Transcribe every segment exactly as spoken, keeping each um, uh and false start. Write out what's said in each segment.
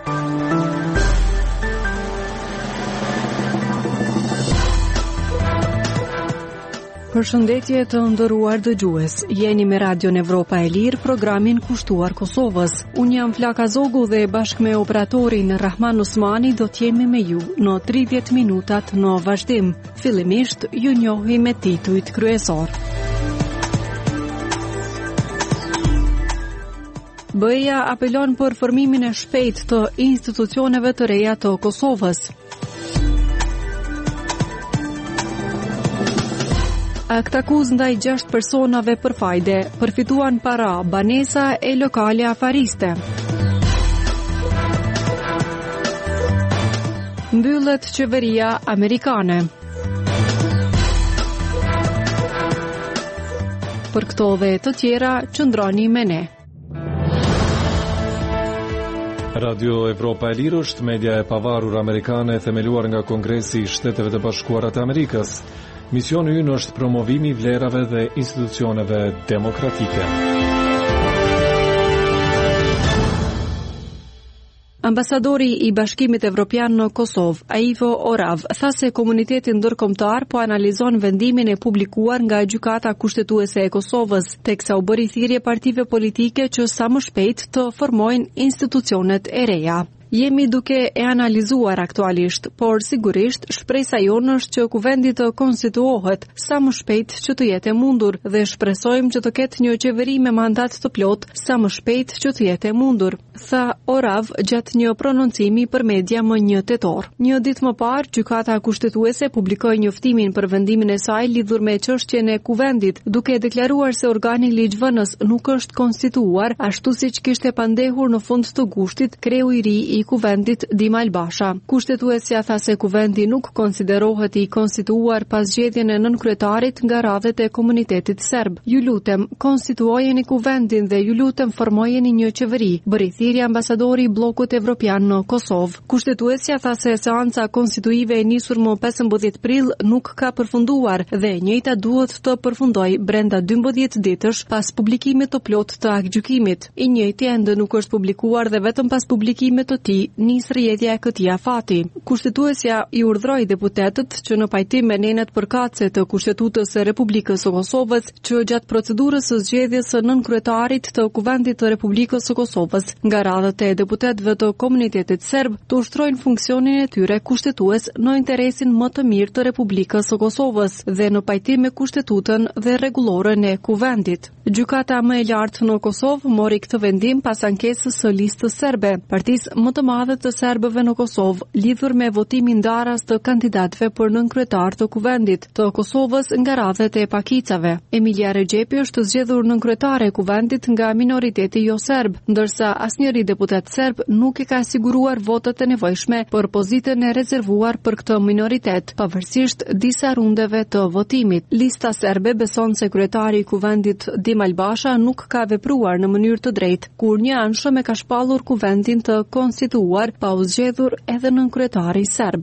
Përshëndetje të nderuar dëgjues. Jeni me Radion Evropa e Lirë, programin kushtuar Kosovës. Unë jam Flaka Zogu dhe bashkë me operatorin Rahman Usmani do t'jemi me ju në tridhjetë minutat në vazhdim. Fillimisht ju njohi me titujt kryesor. B E-ja apelon për formimin e shpejtë të institucioneve të reja të Kosovës. Aktakuz ndaj gjashtë personave për fajde, përfituan para banesa e lokale afariste. Mbyllet qeveria amerikane. Për këto dhe të tjera, qëndroni me ne. Radio Evropa e Lirë është media e pavarur amerikane themeluar nga Kongresi i Shteteve të Bashkuara të Amerikës. Misioni ynë është promovimi i vlerave dhe institucioneve demokratike. Ambasadori i Bashkimit Evropian në Kosovë, Aivo Orav, tha se komuniteti ndërkombëtar po analizon vendimin e publikuar nga Gjykata Kushtetuese e Kosovës, teksa u bëri thirrje partive politike që sa më shpejt të formojnë institucionet e reja. Jemi duke e analizuar aktualisht, por sigurisht shpresa jonë është që kuvendi të konstituohet sa më shpejt që të jetë e mundur dhe shpresojmë që të ketë një qeveri me mandat të plot sa më shpejt që të jetë e mundur, tha Orav gjatë një prononcimi për media më një tetor. Një ditë më parë, Gjykata Kushtetuese publikoi njoftimin për vendimin e saj lidhur me çështjen e kuvendit, duke deklaruar se organi ligjvënës nuk është konstituuar ashtu siç kishte pandehur në fund të gushtit kreu i ri i kuvendit Dima Albasha. Kushtetuesja tha se kuvendi nuk konsiderohet i konstituuar pas zgjedhjen e nënkryetarit nga radhet e komunitetit serb. Ju lutem, konstituojeni kuvendin dhe ju lutem formojeni një qeveri, bëri thirrje ambasadori i Bllokut Evropian në Kosovë. Kushtetuesja tha se seanca konstituive e nisur më pesëmbëdhjetë prill nuk ka përfunduar dhe e njëjta duhet të përfundojë brenda dymbëdhjetë ditësh pas publikimit të plotë të aktgjykimit. I njëjti ende nuk është publikuar dhe vetëm pas publikimit të tij nis rrjedhja e këtij afati. Kushtetuesja i urdhroi deputetët që në pajtim me nenet përkatëse të Kushtetutës së Republikës së Kosovës që gjatë procedurës së zgjedhjes së nënkryetarit të Kuvendit të Republikës së Kosovës nga radhët e deputetëve të komunitetit serb të ushtrojnë funksionin e tyre kushtetues në interesin më të mirë të Republikës së Kosovës dhe në pajtim me Kushtetutën dhe rregullorën e Kuvendit. Gjykata më e lartë në Kosovë mori këtë vendim pas ankesës së listës serbe, partisë më të madhe të serbëve në Kosovë, lidhur me votimin ndaras të kandidatëve për nënkryetar të kuvendit të Kosovës nga radhet e pakicave. Emilia Rexhepi është zgjedhur nënkryetare e kuvendit nga minoriteti jo serb, ndërsa asnjëri deputet serb nuk i ka siguruar votat e nevojshme për pozitën e rezervuar për këtë minoritet, pavarësisht disa rundeve të votimit. Lista serbe beson se kryetari i kuvendit Dima Albasha nuk ka vepruar në mënyrë të drejtë, kur një anshëm e ka shpallur kuvendin të konstituuar pa u zgjedhur edhe nënkryetari serb.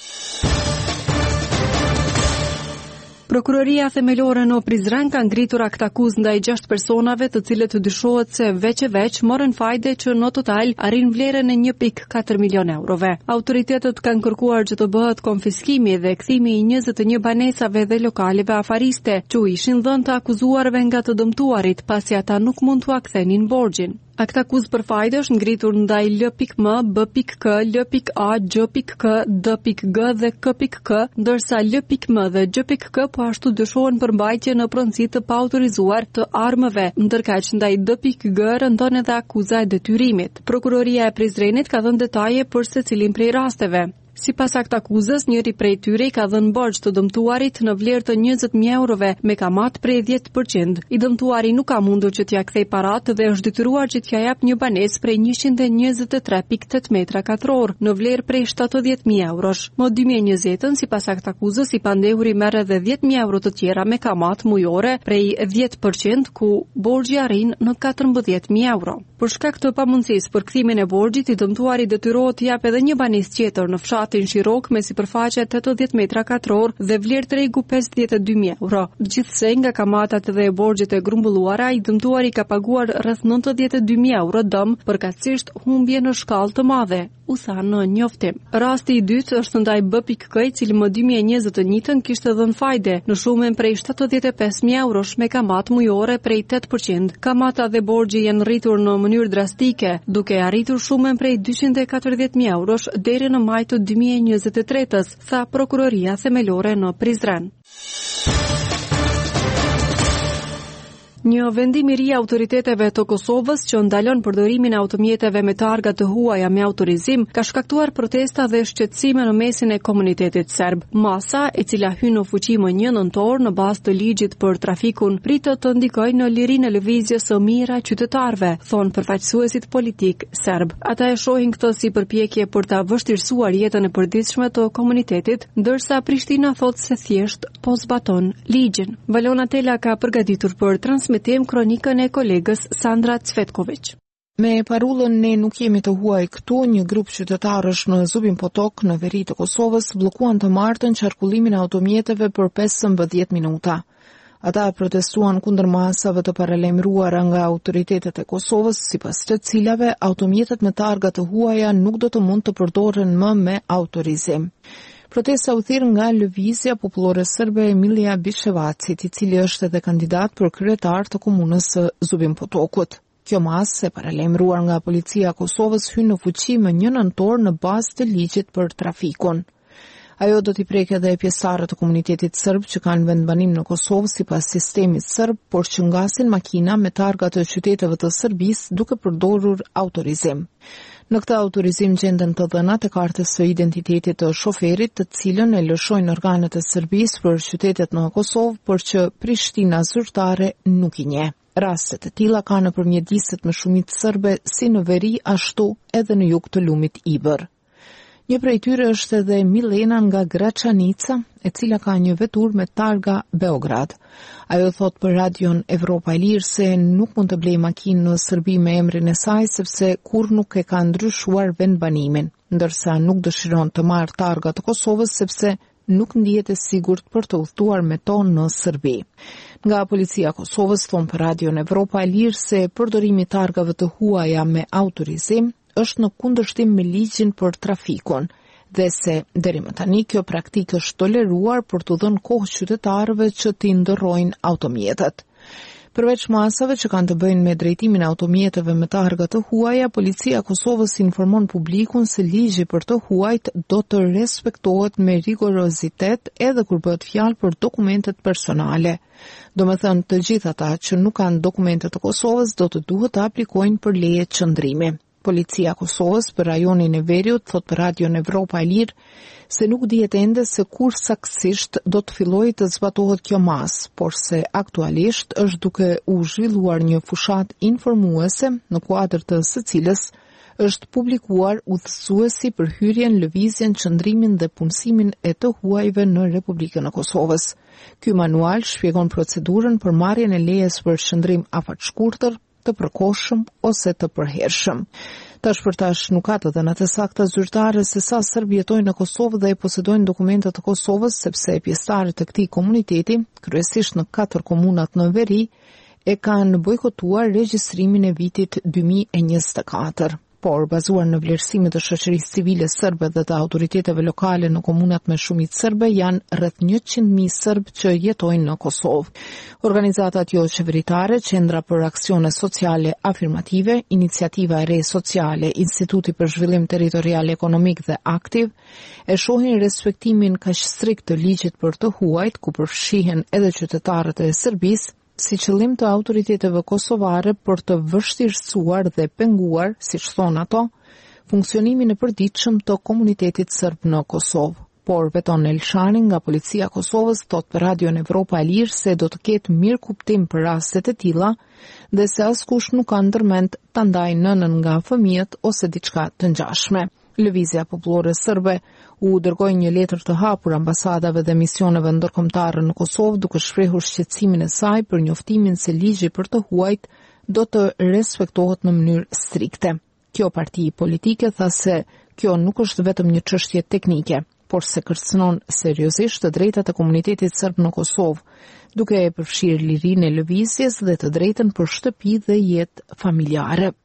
Prokuroria themelore në Prizren ka ngritur aktakuz ndaj gjashtë personave të cilët dyshohet se veç e veç morën fajde që në total arrin vlerën e një pikë katër milion eurove. Autoritetet kanë kërkuar që të bëhet konfiskimi dhe kthimi i njëzet e një banesave dhe lokaleve afariste që u ishin dhënë të akuzuarve nga të dëmtuarit pasi ata nuk mund t'u akthenin borxhin. Aktakuz për fajde është ngritur ndaj L.M, B.K, L.A, G.K, D.G dhe K.K, ndërsa L.M dhe G.K po ashtu dyshohen për mbajtje në pronësi të paautorizuar të armëve, ndërkaq ndaj D.G rëndon edhe akuza e detyrimit. Prokuroria e Prizrenit ka dhënë detaje për secilin prej rasteve. Sipas aktakuzës, njëri prej tyre i ka dhënë borxh të dëmtuarit në vlerë të njëzet mijë eurove me kamat prej dhjetë përqind. I dëmtuari nuk ka mundur që t'ia kthej paratë dhe është detyruar që t'ia jap një banesë prej njëqind e njëzet e tre pikë tetë metra katror në vlerë prej shtatëdhjetë mijë eurosh. Më dy mijë e njëzet, sipas aktakuzës, i pandehuri merr edhe dhjetë mijë euro të tjera me kamat mujore prej dhjetë përqind, ku borxhi arrin në katërmbëdhjetë mijë euro. Për shkak të pamundësisë për kthimin e borxhit, i dëmtuari detyrohet të jap edhe një banesë tjetër në fshat fshatin Shirok me sipërfaqe tetëdhjetë metra katror dhe vlerë tregu pesëdhjetë e dy mijë euro. Gjithsej nga kamatat dhe borxhet e grumbulluara, i dëmtuari ka paguar rreth nëntëdhjetë e dy mijë euro dëm përkatësisht humbje në shkallë të madhe, u tha në njoftim. Rasti i dytë është ndaj B K K, i cili më dy mijë e njëzet të njëjtën kishte dhënë fajde në shumën prej shtatëdhjetë e pesë mijë eurosh me kamat mujore prej tetë përqind. Kamata dhe borxhi janë rritur në mënyrë drastike, duke arritur shumën prej dyqind e katërdhjetë mijë eurosh deri në maj të dy mijë e njëzet e tretës, tha prokuroria themelore në Prizren. Një vendim i ri i autoriteteve të Kosovës që ndalon përdorimin e automjeteve me targa të huaja me autorizim ka shkaktuar protesta dhe shqetësime në mesin e komunitetit serb. Masa, e cila hyn në fuqi më një nëntor në bazë të ligjit për trafikun, pritet të ndikojë në lirinë e lëvizjes së mira qytetarëve, thon përfaqësuesit politik serb. Ata e shohin këtë si përpjekje për ta vështirësuar jetën e përditshme të komunitetit, ndërsa Prishtina thotë se thjesht po zbaton ligjin. Valona Tela ka përgatitur për transmetim kronikën e kolegës Sandra Cvetković. Me parullën ne nuk jemi të huaj këtu, një grup qytetarësh në Zubin Potok në veri të Kosovës bllokuan të martën qarkullimin e automjeteve për pesëmbëdhjetë minuta. Ata protestuan kundër masave të paralajmëruara nga autoritetet e Kosovës, sipas të cilave automjetet me targa të huaja nuk do të mund të përdoren më me autorizim. Protesta u thirr nga Lëvizja Popullore Serbe Emilia Bishevacit, i cili është edhe kandidat për kryetar të komunës së Zubin Potokut. Kjo masë, e paralajmëruar nga policia e Kosovës, hyn në fuqi më një nëntor në bazë të ligjit për trafikun. Ajo do t'i prekë edhe pjesëtarët të komunitetit serb që kanë vendbanim në Kosovë sipas sistemit serb, por që ngasin makina me targa të qyteteve të Serbisë duke përdorur autorizim. Në këtë autorizim gjenden të dhënat e kartës së identitetit të shoferit, të cilën e lëshojnë organet e Serbisë për qytetet në Kosovë, por që Prishtina zyrtare nuk i njeh. Rastet e tilla kanë në përmjediset me shumicë serbe si në veri ashtu edhe në jug të lumit Ibër. Një prej tyre është edhe Milena nga Gračanica, e cila ka një vetur me targa Beograd. Ajo thot për radion Evropa e Lirë se nuk mund të blej makinë në Serbi me emrin e saj sepse kur nuk e ka ndryshuar vendbanimin, ndërsa nuk dëshiron të marrë targa të Kosovës sepse nuk ndihet e sigurt për të udhëtuar me to në Serbi. Nga policia e Kosovës thon për radion Evropa e Lirë se përdorimi i targave të huaja me autorizim është në kundërshtim me ligjin për trafikun dhe se deri më tani kjo praktikë është toleruar për të dhënë kohë qytetarëve që t'i ndërrojnë automjetet. Përveç masave që kanë të bëjnë me drejtimin e automjeteve me targa të huaja, policia e Kosovës informon publikun se ligji për të huajt do të respektohet me rigorozitet edhe kur bëhet fjalë për dokumentet personale. Domethënë, të gjithë ata që nuk kanë dokumentet të Kosovës do të duhet të aplikojnë për leje qëndrimi. Policia e Kosovës për rajonin e Veriut thot për radion Evropa e Lirë se nuk dihet ende se kur saktësisht do të fillojë të zbatohet kjo masë, por se aktualisht është duke u zhvilluar një fushat informuese në kuadër të së cilës është publikuar udhëzuesi për hyrjen, lëvizjen, qëndrimin dhe punësimin e të huajve në Republikën e Kosovës. Ky manual shpjegon procedurën për marrjen e lejes për qëndrim afatshkurtër, të përkohshëm ose të përhershëm. Tash për tash nuk ka të dhëna të sakta zyrtare se sa serb jetojnë në Kosovë dhe posedojnë dokumentet të Kosovës, sepse pjesëtarët e këtij komuniteti, kryesisht në katër komunat në veri, e kanë bojkotuar regjistrimin e vitit dy mijë e njëzet e katër. Por bazuar në vlerësimet të shoqërisë civile serbe dhe të autoriteteve lokale në komunat me shumicë serbe, janë rreth njëqind mijë serb që jetojnë në Kosovë. Organizatat jo qeveritare, Qendra për Aksione Sociale Afirmative, Iniciativa e Re Sociale, Instituti për Zhvillim Territorial Ekonomik dhe Aktiv, e shohin respektimin kaq strikt të ligjit për të huajt, ku përfshihen edhe qytetarët e Serbisë, si qëllim të autoriteteve kosovare për të vështirësuar dhe penguar, siç thon ato, funksionimin e përditshëm të komunitetit serb në Kosovë. Por Beton Elshani nga policia e Kosovës thot për radion Evropa e Lirë se do të ketë mirë kuptim për rastet e tilla dhe se askush nuk ka ndërmend ta ndajë nënën nga fëmijët ose diçka të ngjashme. Lëvizja Popullore Serbe u dërgoi një letër të hapur ambasadave dhe misioneve ndërkombëtare në Kosovë duke shprehur shqetësimin e saj për njoftimin se ligji për të huajt do të respektohet në mënyrë strikte. Kjo parti politike tha se Kjo nuk është vetëm një çështje teknike, por se kërcënon seriozisht të drejtat e komunitetit serb në Kosovë, duke e përfshirë lirinë e lëvizjes dhe të drejtën për shtëpi dhe jetë familjare.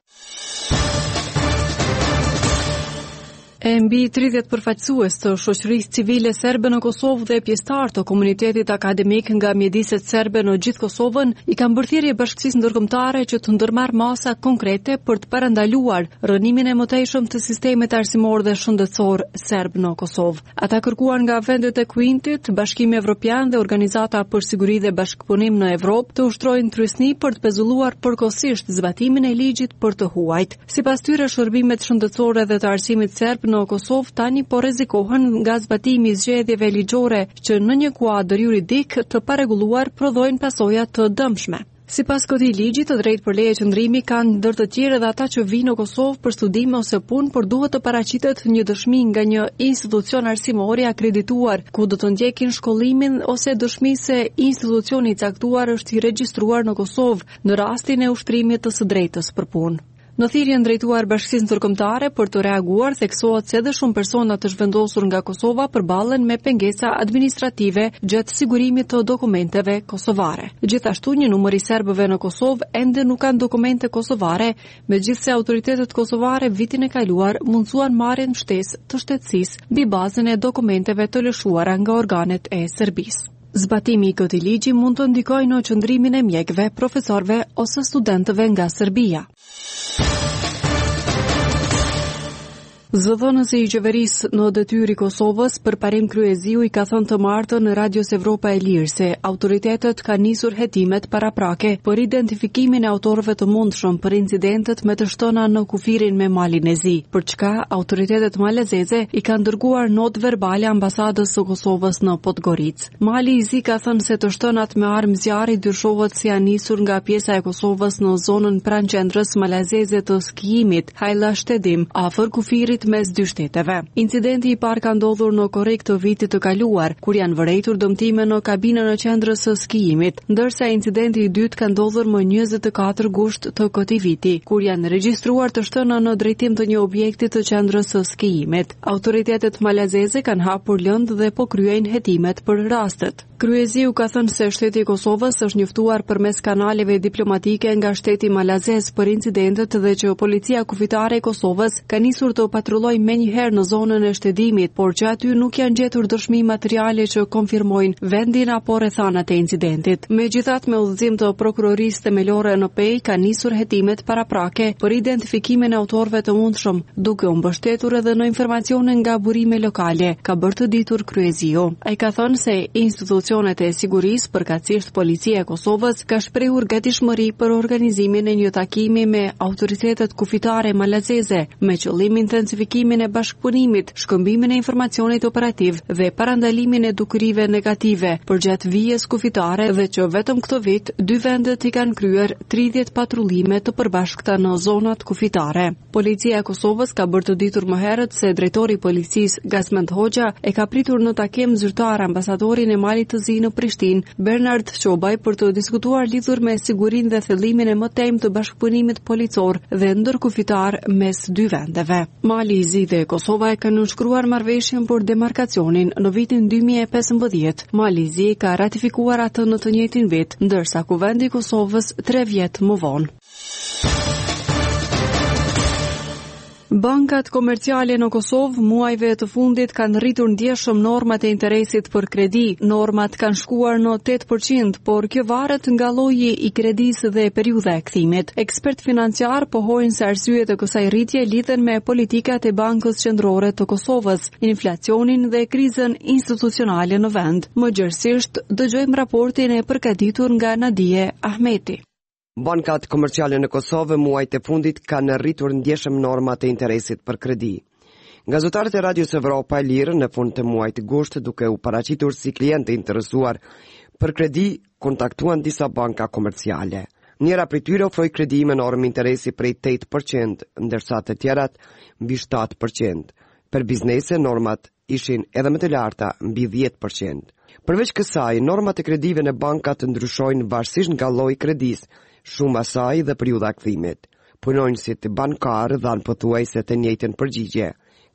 E mbi tridhjetë përfaqësues të shoqërisë civile serbe në Kosovë dhe pjesëtar të komunitetit akademik nga mjediset serbe në gjithë Kosovën i kanë bërë thirrje bashkësisë ndërkombëtare që të ndërmarrë masa konkrete për të parandaluar rënimin e mëtejshëm të sistemit arsimor dhe shëndetësor serb në Kosovë. Ata kërkuan nga vendet e Kuintit, Bashkimi Evropian dhe Organizata për Siguri dhe Bashkëpunim në Evropë të ushtrojnë trysni për të pezulluar përkohësisht zbatimin e ligjit për të huajt. Sipas tyre, shërbimet shëndetësore dhe të arsimit serb në Kosovë tani po rrezikohen nga zbatimi i zgjedhjeve ligjore që në një kuadër juridik të parregulluar prodhojnë pasoja të dëmshme. Sipas këtij ligji, të drejtë për leje qëndrimi kanë ndër të tjerë edhe ata që vinë në Kosovë për studim ose punë, por duhet të paraqitet një dëshmi nga një institucion arsimor i akredituar, ku do të ndjekin shkollimin ose dëshmi se institucioni i caktuar është i regjistruar në Kosovë në rastin e ushtrimit të së drejtës për punë. Në thirrjen drejtuar Bashkisë Ndërkombëtare për të reaguar, theksohet se edhe shumë persona të zhvendosur nga Kosova përballen me pengesa administrative gjatë sigurimit të dokumenteve kosovare. Gjithashtu, një numër i serbëve në Kosovë ende nuk kanë dokumente kosovare, megjithse autoritetet kosovare vitin e kaluar mundsuan marrjen shtesë të shtetësisë mbi bazën e dokumenteve të lëshuara nga organet e Serbisë. Zbatimi i këtij ligji mund të ndikojë në qëndrimin e mjekëve, profesorëve ose studentëve nga Serbia. Zëdhënësi i qeverisë në detyrë i Kosovës për parim kryeziu i ka thënë të martën në Radios Evropa e Lirë se autoritetet kanë nisur hetimet paraprake për identifikimin e autorëve të mundshëm për incidentet me të shtëna në kufirin me Malin e Zi, për çka autoritetet malezeze i kanë dërguar notë verbale ambasadës së Kosovës në Podgoricë. Mali i Zi ka thënë se të shtënat me armë zjarri dyshohet se janë nisur nga pjesa e Kosovës në zonën pranë qendrës malezeze të skijimit Hajla Shtedim, afër kufirit mes dy shteteve. Incidenti i parë ka ndodhur në korrik të vitit të kaluar, kur janë vërejtur dëmtime në kabinën e qendrës së skijimit, ndërsa incidenti i dytë ka ndodhur më njëzet e katër gusht të këtij viti, kur janë regjistruar të shtëna në drejtim të një objekti të qendrës së skijimit. Autoritetet malezeze kanë hapur lëndë dhe po kryejnë hetimet për rastet. Kryeziu ka thënë se shteti i Kosovës është njoftuar përmes kanaleve diplomatike nga shteti malazez për incidentet dhe që policia kufitare e Kosovës ka nisur të patrullojë menjëherë në zonën e shtedimit, por që aty nuk janë gjetur dëshmi materiale që konfirmojnë vendin apo rrethanat e incidentit. Megjithatë, me udhëzim të prokurorisë themelore në Pej ka nisur hetimet paraprake për identifikimin e autorëve të mundshëm, duke u mbështetur edhe në informacione nga burime lokale, ka bërë të ditur kryeziu. Ai ka thënë se institucionet e sigurisë, përkatësisht policia e Kosovës, ka shprehur gatishmëri për organizimin e një takimi me autoritetet kufitare malazeze, me qëllim intensifikimin e bashkëpunimit, shkëmbimin e informacionit operativ dhe parandalimin e dukurive negative përgjatë vijës kufitare dhe që vetëm këtë vit dy vendet i kanë kryer tridhjetë patrullime të përbashkëta në zonat kufitare. Policia e Kosovës ka bërë të ditur më herët se drejtori i policisë Gasment Hoxha e ka pritur në takim zyrtar ambasadorin e Malit të Zi në Prishtinë, Bernard Çobaj, për të diskutuar lidhur me sigurinë dhe thellimin e mëtejmë të bashkëpunimit policor dhe ndërkufitar mes dy vendeve. Mali i Zi dhe Kosova e kanë nënshkruar marrëveshjen për demarkacionin në vitin dy mijë e pesëmbëdhjetë. Mali i Zi ka ratifikuar atë në të njëjtin vit, ndërsa Kuvendi i Kosovës tre vjet më vonë. Bankat komerciale në Kosovë muajve të fundit kanë rritur ndjeshëm normat e interesit për kredi. Normat kanë shkuar në tetë përqind, por kjo varet nga lloji i kredisë dhe periudha e kthimit. Ekspert financiar pohojnë se arsyet e kësaj rritje lidhen me politikat e Bankës Qendrore të Kosovës, inflacionin dhe krizën institucionale në vend. Më gjerësisht, dëgjojmë raportin e përgatitur nga Nadije Ahmeti. Bankat komerciale në Kosovë muajt e fundit kanë rritur ndjeshëm normat e interesit për kredi. Nga zyrtarët e Radios Evropa e Lirë në fund të muajit gusht, duke u paraqitur si klientë interesuar për kredi, kontaktuan disa banka komerciale. Njëra prej tyre ofroi kredi me normë interesi prej tetë përqind, ndërsa të tjerat mbi shtatë përqind. Për biznese normat ishin edhe më të larta, mbi dhjetë përqind. Përveç kësaj, normat e kredive në bankat ndryshojnë varësisht nga lloji i kredisë, shumë asaj dhe periudha kthimit. Punonjësit bankarë dhanë pothuajse të njëjtën përgjigje.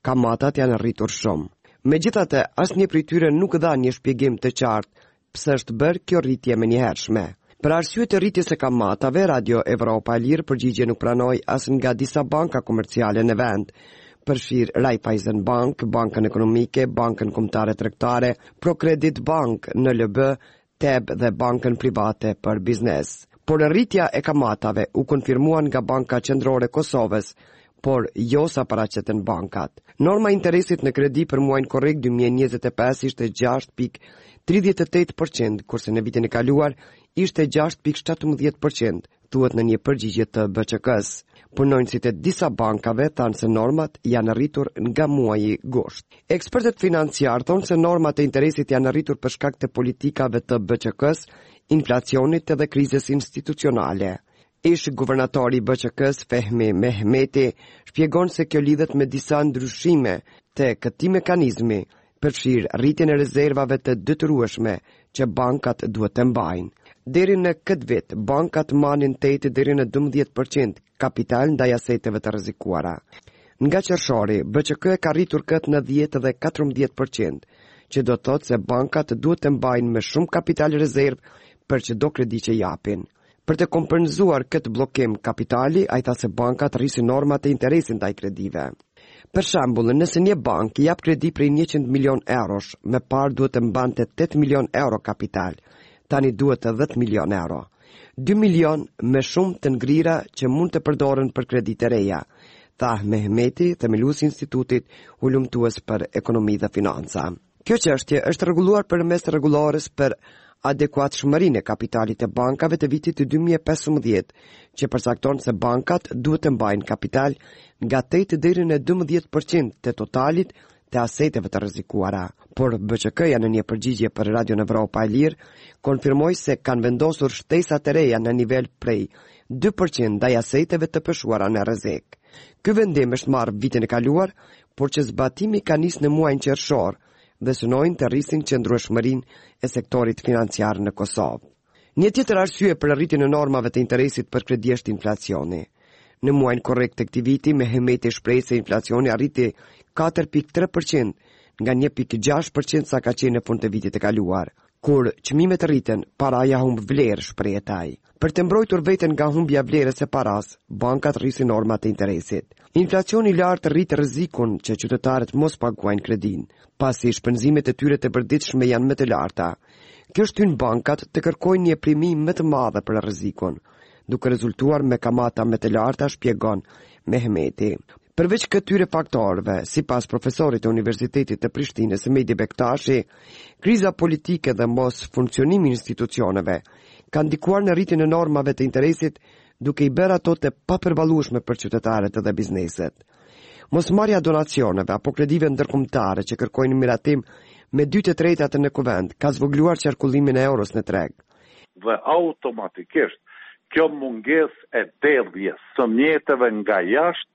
kamatat janë rritur shumë. Megjithatë, asnjë prej tyre nuk dha një shpjegim të qartë pse është bërë kjo rritje menjëhershme. Për arsye të rritjes së kamatave, Radio Evropa e Lirë përgjigje nuk pranoi as nga disa banka komerciale në vend, përfshir Raiffeisen Bank, Bankën Ekonomike, Bankën Kombëtare Tregtare, Procredit Bank, N L B, T E B dhe Bankën Private për Biznes. Por rritja e kamatave u konfirmuan nga Banka Qendrore e Kosovës, por jo sa paraqiten bankat. Norma e interesit në kredi për muajin korrekt dy mijë e njëzet e pesë ishte gjashtë pikë tridhjetë e tetë përqind, kurse në vitin e kaluar ishte gjashtë pikë shtatëmbëdhjetë përqind, thuhet në një përgjigje të B Q K-s. Punonjësit e disa bankave thanë se normat janë rritur nga muaji gusht. Ekspertët financiar thonë se normat e interesit janë rritur për shkak të politikave të B Q K-s, inflacionit dhe krizës institucionale. Ish guvernatori i B Q K-s Fehmi Mehmeti shpjegon se kjo lidhet me disa ndryshime të këtij mekanizmi, përfshir rritjen e rezervave të detyrueshme që bankat duhet të mbajnë. Deri në këtë vit, bankat marrin tetë deri në dymbëdhjetë përqind kapital ndaj aseteve të rrezikuara. Nga qershori, B Q K ka rritur këtë në dhjetë dhe katërmbëdhjetë përqind, që do të thotë se bankat duhet të mbajnë më shumë kapital rezerv për çdo kredi që japin. Për të kompenzuar këtë bllokim kapitali, ai tha se bankat rrisin normat e interesit ndaj kredive. Për shembull, nëse një bank jap kredi prej njëqind milion eurosh, me parë duhet të mbante tetë milion euro kapital, tani duhet dhjetë milion euro. dy milion me shumë të ngrira që mund të përdoren për kredi të reja, tha Mehmeti, themeluesi i Institutit Ulumtues për Ekonomi dhe Financa. Kjo çështje është rregulluar përmes rregullores për adekuatshmërinë e kapitalit të bankave të vitit dy mijë e pesëmbëdhjetë, që përcakton se bankat duhet të mbajnë kapital nga tetë deri në dymbëdhjetë përqind të totalit të aseteve të rrezikuara. Por B Q K-ja në një përgjigje për Radio Evropa e Lirë konfirmoi se kanë vendosur shtesa të reja në nivel prej dy përqind ndaj aseteve të peshuara në rrezik. Ky vendim është marrë vitin e kaluar, por që zbatimi ka nisë në muajin qershor dhe synojnë të rrisin qëndrueshmërinë e sektorit financiar në Kosovë. Një tjetër arsye për rritjen e normave të interesit për kredi është inflacioni. Në muajin korrekt të këtij viti, Mehmeti shpreh se inflacioni arriti katër pikë tre përqind nga një pikë gjashtë përqind sa ka qenë në fund të vitit të kaluar. Kur çmimet rriten, paraja humb vlerë, shprehet ai. Për të mbrojtur veten nga humbja e vlerës së paras, bankat rrisin normat e interesit. Inflacioni i lartë rrit rrezikun që qytetarët mos paguajnë kredin, pasi shpenzimet e tyre të përditshme janë më të larta. Kjo shtyn bankat të kërkojnë një primi më të madhe për rrezikun, duke rezultuar me kamata më të larta, shpjegon Mehmeti. Përveç këtyre faktorëve, sipas profesorit të Universitetit të Prishtinës Mehdi Bektashi, kriza politike dhe mos funksionimi i institucioneve ka ndikuar në rritjen e normave të interesit, duke i bërë ato të papërballueshme për qytetarët dhe bizneset. Mosmarrja donacioneve apo kredive ndërkombëtare që kërkojnë miratim me dy të tretat në kuvend ka zvogëluar qarkullimin e euros në treg. Dhe automatikisht kjo mungesë e derdhjes së mjeteve nga jashtë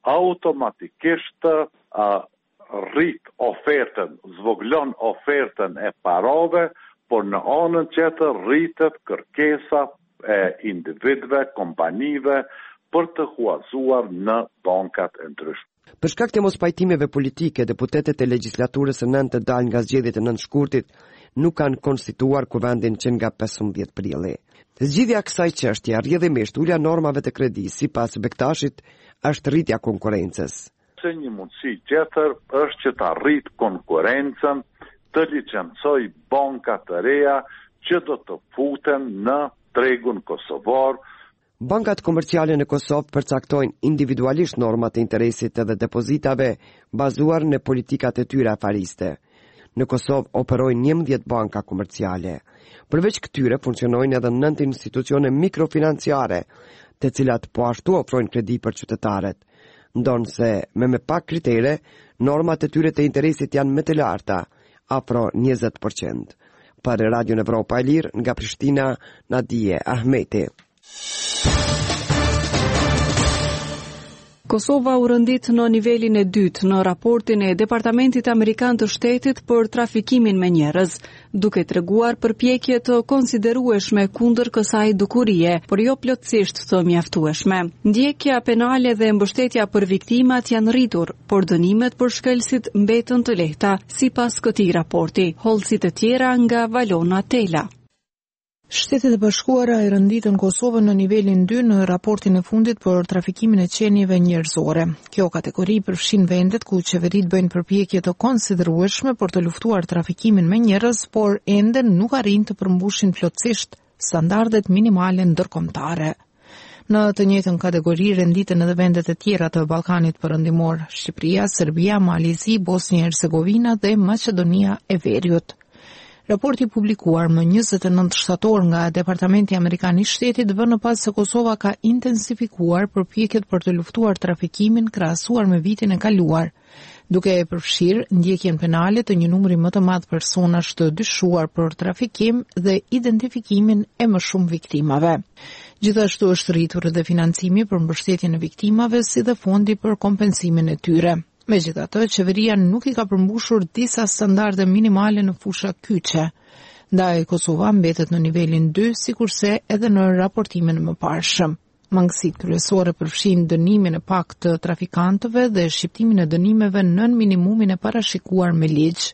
automatikisht uh, rrit ofertën, zvogëlon ofertën e parave, por në anën tjetër rritet kërkesa e individëve, kompanive për të huazuar në bankat e ndryshme. Për shkak të mospajtimeve politike, deputetët e legjislaturës së nëntë të dalë nga zgjedhjet e nëntë shkurtit nuk kanë konstituar kuvendin që nga pesëmbëdhjetë prilli. Zgjidhja e kësaj çështje rrjedhimisht ulja normave të kredis, sipas Bektashit, është rritja konkurrencës. Se një mundësi tjetër është që të arrit konkurrencën, të licencoj banka të reja që do të futen në tregun kosovar. Bankat komerciale në Kosovë përcaktojnë individualisht normat e interesit dhe depozitave bazuar në politikat e tyre afariste. Në Kosovë operojnë njëmbëdhjetë banka komerciale. Përveç këtyre funksionojnë edhe nëntë institucione mikrofinanciare, të cilat po ashtu ofrojnë kredi për qytetarët, ndonë se me me pak kritere, normat e tyre të interesit janë më të larta, afro njëzet përqind. Për Radio Evropa e Lirë, nga Prishtina, Nadije Ahmeti. Kosova u rëndit në nivelin e dytë në raportin e Departamentit Amerikan të Shtetit për trafikimin me njerëz, duke treguar përpjekje të konsiderueshme kundër kësaj dukurie, por jo plotësisht të mjaftueshme. Ndjekja penale dhe mbështetja për viktimat janë rritur, por dënimet për shkelësit mbetën të lehta, sipas këtij raporti. Hollësit e tjera nga Valona Tela. Shtetet e Bashkuara e rënditën Kosovën në nivelin dy në raportin e fundit për trafikimin e qenieve njerëzore. Kjo kategori përfshin vendet ku qeveritë bëjnë përpjekje të konsiderueshme për të luftuar trafikimin me njerëz, por ende nuk arrin të përmbushin plotësisht standardet minimale ndërkombëtare. Në të njëjtën kategori renditen edhe vendet e tjera të Ballkanit Perëndimor: Shqipëria, Serbia, Malizi, Bosnjë-Hercegovina dhe Maqedonia e Veriut. Raporti publikuar më njëzet e nëntë shtator nga Departamenti Amerikan i Shtetit vën në pas se Kosova ka intensifikuar përpjekjet për të luftuar trafikimin krahasuar me vitin e kaluar, duke e përfshirë ndjekjen penale të një numri më të madh personash të dyshuar për trafikim dhe identifikimin e më shumë viktimave. Gjithashtu është rritur edhe financimi për mbështetjen e viktimave si dhe fondi për kompensimin e tyre. Megjithatë, qeveria nuk i ka përmbushur disa standarde minimale në fusha kyçe. Ndaj Kosova mbetet në nivelin dy, sikurse edhe në raportimin e mëparshëm. Mangësitë kryesore përfshin dënimin e pak të trafikantëve dhe shqiptimin e dënimeve nën minimumin e parashikuar me ligj.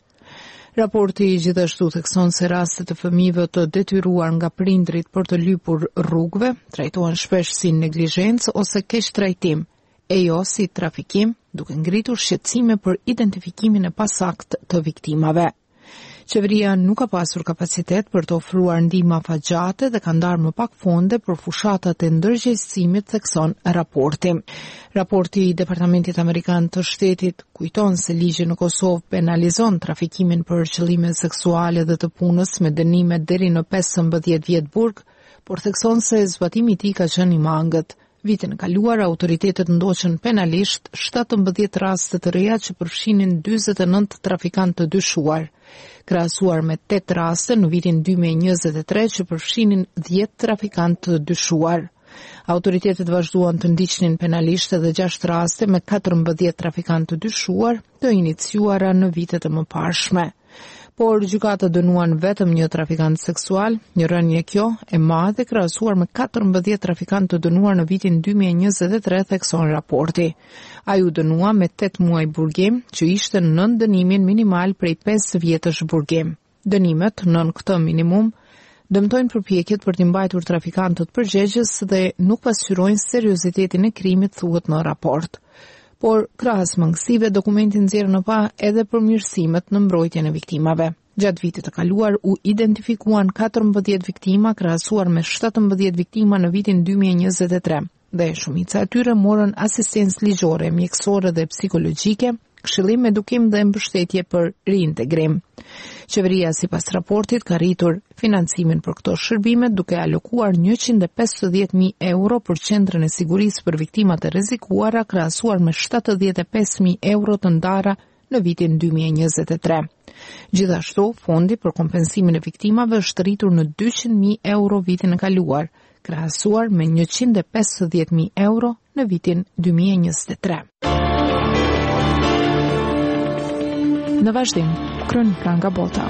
Raporti gjithashtu thekson se rastet të fëmijëve të detyruar nga prindrit për të lypur rrugëve trajtohen shpesh si neglizhencë ose keq trajtim, e jo si trafikim, duke ngritur shqetësime për identifikimin e pasakt të viktimave. Qeveria nuk ka pasur kapacitet për të ofruar ndihmë afatgjate dhe ka ndarë më pak fonde për fushatat e ndërgjegjësimit, thekson raporti. Raporti i Departamentit Amerikan të Shtetit kujton se ligji në Kosovë penalizon trafikimin për qëllime seksuale dhe të punës me dënime deri në pesëmbëdhjetë vjet burg, por thekson se zbatimi i tij ka qenë i mangët. Vitin e kaluar, autoritetet ndoqën penalisht shtatëmbëdhjetë raste të reja që përfshinin dyzet e nëntë trafikantë të dyshuar, krahasuar me tetë raste në vitin dy mijë e njëzet e tre që përfshinin dhjetë trafikantë të dyshuar. Autoritetet vazhduan të ndiqnin penalisht edhe gjashtë raste me katërmbëdhjetë trafikantë të dyshuar të iniciuara në vitet e mëparshme. Por gjykata dënuan vetëm një trafikant seksual, një rënje kjo e madhe krahasuar me katërmbëdhjetë trafikantë të dënuar në vitin dy mijë e njëzet e tre, thekson raporti. Ai u dënua me tetë muaj burgim, që ishte nën dënimin minimal prej pesë vjetësh burgim. Dënimet nën këtë minimum dëmtojnë përpjekjet për të mbajtur trafikantët përgjegjës dhe nuk pasqyrojnë seriozitetin e krimit, thuhet në raport. Por krahas mangësive, dokumenti nxjerr në pa edhe përmirësimet në mbrojtjen e viktimave. Gjatë vitit të kaluar u identifikuan katërmbëdhjetë viktima krahasuar me shtatëmbëdhjetë viktima në vitin dy mijë e njëzet e tre, dhe shumica e tyre morën asistencë ligjore, mjekësore dhe psikologjike, këshillim, edukim dhe mbështetje për riintegrim. Qeveria, sipas raportit, ka rritur financimin për këto shërbime duke alokuar njëqind e pesëdhjetë mijë euro për qendrën e sigurisë për viktimat e rrezikuara, krahasuar me shtatëdhjetë e pesë mijë euro të ndara në vitin dy mijë e njëzet e tre. Gjithashtu, fondi për kompensimin e viktimave është rritur në dyqind mijë euro vitin e kaluar, krahasuar me njëqind e pesëdhjetë mijë euro në vitin dy mijë e njëzet e tre. Në vazhdim, kronika nga bota.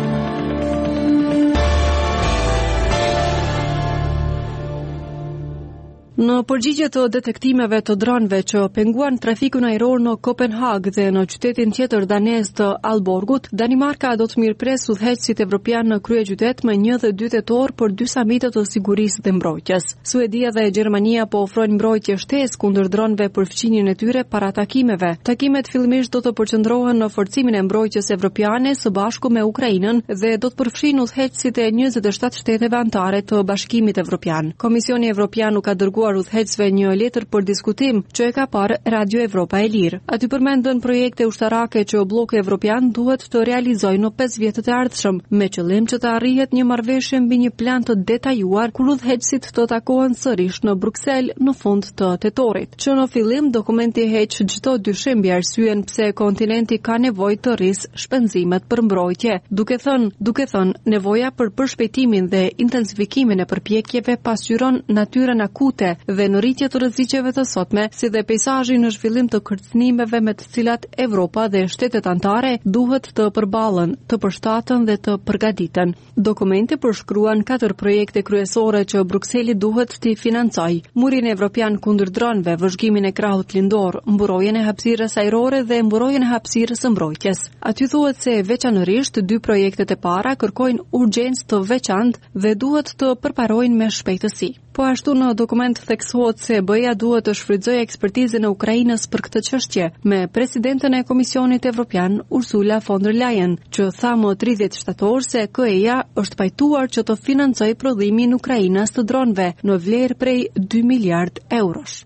Në përgjigje të detektimeve të dronëve që penguan trafikun ajror në Kopenhag dhe në qytetin tjetër danez të Aalborgut, Danimarka do të mirëpres udhëheqësit evropian në kryeqytet më një dhe dy tetor për dy samitet të sigurisë dhe mbrojtjes. Suedia dhe Gjermania po ofrojnë mbrojtje shtesë kundër dronëve për fqinjen e tyre para takimeve. Takimet fillimisht do të përqendrohen në forcimin e mbrojtjes evropiane së bashku me Ukrainën dhe do të përfshin udhëheqësit e njëzet e shtatë shteteve anëtare të Bashkimit Evropian. Komisioni Evropian ka dërguar udhëheqësve një letër për diskutim që e ka parë Radio Evropa e Lirë. Aty përmendën projekte ushtarake që bloku evropian duhet të realizojë në pesë vjetët e ardhshëm, me qëllim që të arrihet një marrëveshje mbi një plan të detajuar kur udhëheqësit të takohen sërish në Bruksel në fund të tetorit. Që në fillim dokumenti heq çdo dyshim mbi arsyen pse kontinenti ka nevojë të rrisë shpenzimet për mbrojtje, duke thënë, duke thënë nevoja për përshpejtimin dhe intensifikimin e përpjekjeve pasqyron natyrën akute dhe në rritje të rreziqeve të sotme, si dhe peizazhi në zhvillim të kërcënimeve me të cilat Evropa dhe shtetet anëtare duhet të përballen, të përshtaten dhe të përgatiten. Dokumenti përshkruan katër projekte kryesore që Brukseli duhet t'i financojë: murin evropian kundër dronëve, vëzhgimin e krahut lindor, mburojjen e hapësirës ajrore dhe mburojjen e hapësirës së mbrojtjes. Aty thuhet se veçanërisht dy projektet e para kërkojnë urgjencë të veçantë dhe duhet të përparojnë me shpejtësi. Po ashtu në dokument theksohet se B E A duhet të shfrytëzojë ekspertizën e Ukrainës për këtë çështje, me presidenten e Komisionit Evropian Ursula von der Leyen, që tha më tridhjetë shtator se K E A është pajtuar që të financojë prodhimin Ukrainas të dronëve në vlerë prej dy miliard eurosh.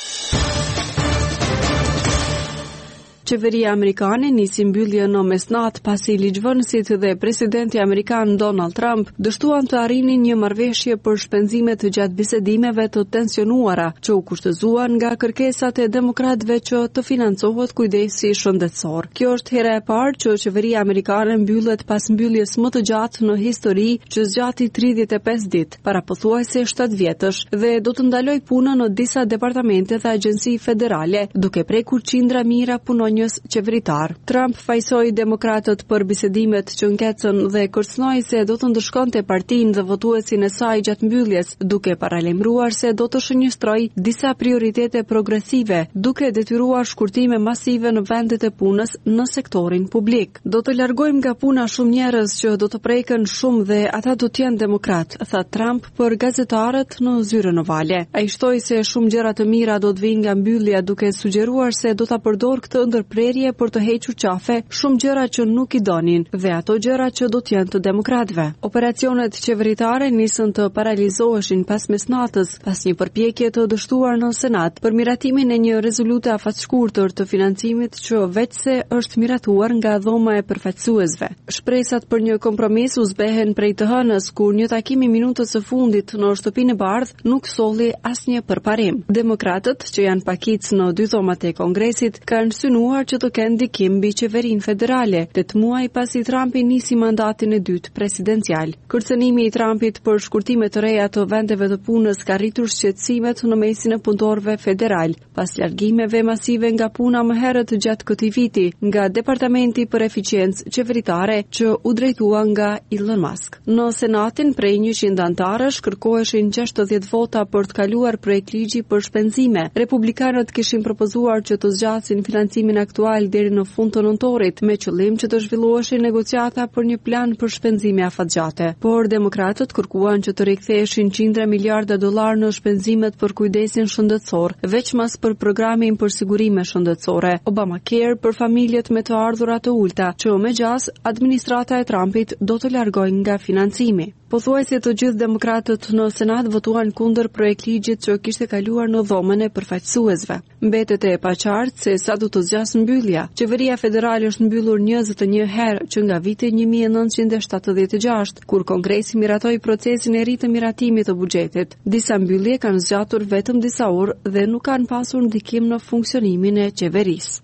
Qeveria amerikane nisi mbyllje në mesnat pasi ligjvënësit dhe presidenti amerikan Donald Trump dështuan të arrinin një marrëveshje për shpenzimet gjatë bisedimeve të tensionuara që u kushtëzuan nga kërkesat e demokratëve që të financohet kujdesi shëndetësor. Kjo është hera e parë që qeveria amerikane mbyllet pas mbylljes më të gjatë në histori, që zgjati tridhjetë e pesë ditë, para pothuajse shtatë vjetësh, dhe do të ndaloj punën në disa departamente dhe agjenci federale, duke prekur qindra mijëra punonjës qeveritar. Trump fajsoi demokratët për bisedimet që ngecën dhe kërcënoi se do të ndëshkonte partinë dhe votuesin e saj gjatë mbylljes, duke paralajmëruar se do të shënjestrojë disa prioritete progresive, duke detyruar shkurtime masive në vendet e punës në sektorin publik. Do të largojmë nga puna shumë njerëz që do të preken shumë dhe ata do të jenë demokrat, tha Trump për gazetarët në zyrën ovale. Ai shtoi se shumë gjëra të mira do të vinë nga mbyllja, duke sugjeruar se do ta përdor këtë ndërprerje për të hequr qafe shumë gjëra që nuk i donin dhe ato gjëra që do të jenë të demokratëve. Operacionet qeveritare nisën të paralizoheshin pas mesnatës, pas një përpjekje të dështuar në Senat për miratimin e një rezolute afatshkurtër të financimit që veçse është miratuar nga dhoma e përfaqësuesve. Shpresat për një kompromis u zbehen prej të hënës, kur një takim i minutës së fundit në shtëpinë e Bardhë nuk solli asnjë përparim. Demokratët, që janë pakicë në dy dhomat e Kongresit, kanë synuar që të kenë ndikim mbi qeverinë federale, tetë muaj pasi Trumpi nisi mandatin e dytë presidencial. Kërcënimi i Trumpit për shkurtime të reja të vendeve të punës ka rritur shqetësimet në mesin e punëtorëve federal, pas largimeve masive nga puna më herët gjatë këtij viti nga Departamenti për Eficiencë Qeveritare që u drejtua nga Elon Musk. Në Senatin prej njëqind anëtarësh kërkoheshin gjashtëdhjetë vota për të kaluar projekt ligji për shpenzime. Republikanët kishin propozuar që të zgjasin financimin aktual deri në fund të nëntorit, me qëllim që të zhvilloheshin negociata për një plan për shpenzime afatgjate. Por demokratët kërkuan që të riktheheshin qindra miliarda dollar në shpenzimet për kujdesin shëndetësor, veçmas për programin për sigurime shëndetësore, Obamacare për familjet me të ardhurat të ulta, që me gjas administrata e Trumpit do të largojnë nga financimi. Pothuajse të gjithë demokratët në Senat votuan kundër projektligjit që kishte kaluar në dhomën e përfaqësuesve. Mbetet e paqartë se sa do të zgjasë mbyllja. Qeveria federale është mbyllur njëzet e një herë që nga viti një mijë e nëntëqind e shtatëdhjetë e gjashtë, kur Kongresi miratoi procesin e ri të miratimit të buxhetit. Disa mbyllje kanë zgjatur vetëm disa orë dhe nuk kanë pasur ndikim në funksionimin e qeverisë.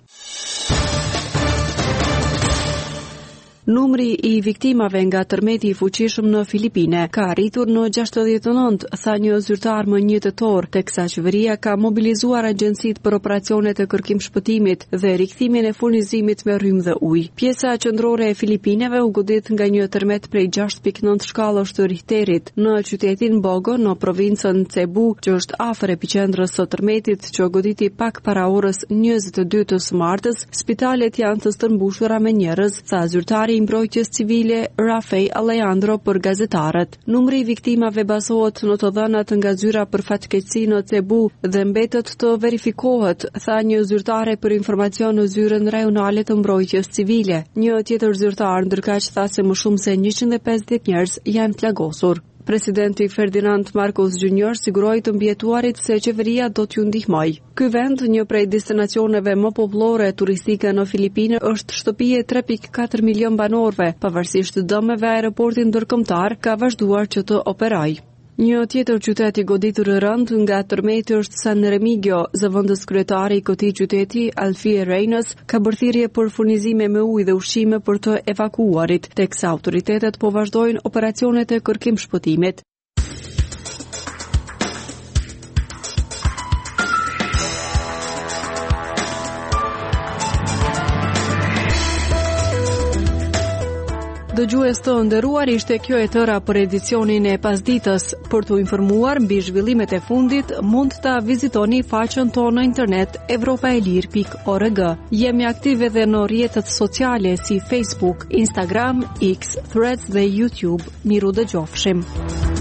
Numri i viktimave nga tërmeti i fuqishëm në Filipine ka arritur në gjashtëdhjetë e nëntë, tha një zyrtar më një tetor, teksa qeveria ka mobilizuar agjencitë për operacionet e kërkim shpëtimit dhe rikthimin e furnizimit me rrymë dhe ujë. Pjesa qendrore e Filipineve u godit nga një tërmet prej gjashtë pikë nëntë shkallësh të Richterit në qytetin Bogo, në provincën Cebu, që është afër epiqendrës së tërmetit që goditi pak para orës njëzet e dy të së martës. Spitalet janë të stërmbushura me njerëz, tha zyrtari i mbrojtjes civile Rafael Alejandro për gazetarët. Numri i viktimave bazohet në të dhënat nga zyra për fatkeqësi në Cebu dhe mbetet të verifikohet, tha një zyrtare për informacion në zyrën rajonale të mbrojtjes civile. Një tjetër zyrtar ndërkaq tha se më shumë se njëqind e pesëdhjetë njerëz janë plagosur. Presidenti Ferdinand Marcos Junior siguroi të mbijetuarit se qeveria do t'ju ndihmojë. Ky vend, një prej destinacioneve më popullore turistike në Filipine, është shtëpi e tre pikë katër milion banorëve, pavarësisht dëmeve. Aeroporti ndërkombëtar ka vazhduar që të operojë. Një tjetër qytet i goditur rënd nga tërmeti është San Remigio. Zëvendës kryetari i këtij qyteti, Alfie Reyes, ka bërë thirrje për furnizime me ujë dhe ushqime për të evakuarit, teksa autoritetet po vazhdojnë operacionet e kërkim shpëtimit. Dëgjues të nderuar, ishte kjo e tëra për edicionin e pasditës. Për t'u informuar mbi zhvillimet e fundit, mund ta vizitoni faqen tonë në internet evropaelir pikë org. Jemi aktive edhe në rrjetet sociale si Facebook, Instagram, X, Threads dhe YouTube. Miru dëgjofshim.